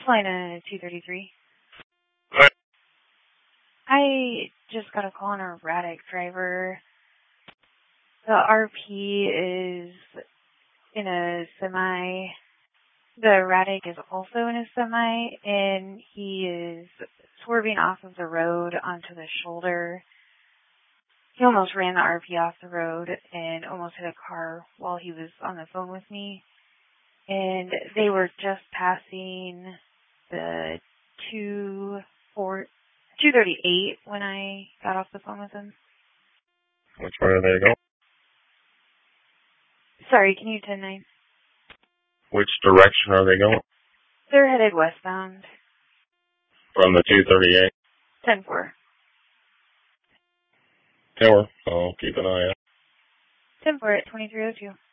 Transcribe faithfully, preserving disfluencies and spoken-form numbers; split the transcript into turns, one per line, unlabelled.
Salina two thirty-three. I just got a call on a Raddick driver. The R P is in a semi. The Raddick is also in a semi, and he is swerving off of the road onto the shoulder. He almost ran the R P off the road and almost hit a car while he was on the phone with me. And they were just passing the two four two thirty eight when I got off the phone with him.
Which way are they going?
Sorry, can you ten nine?
Which direction are they going?
They're headed westbound.
From the two thirty-eight?
ten four.
Tower. I'll keep an eye out.
ten four at twenty-three oh two.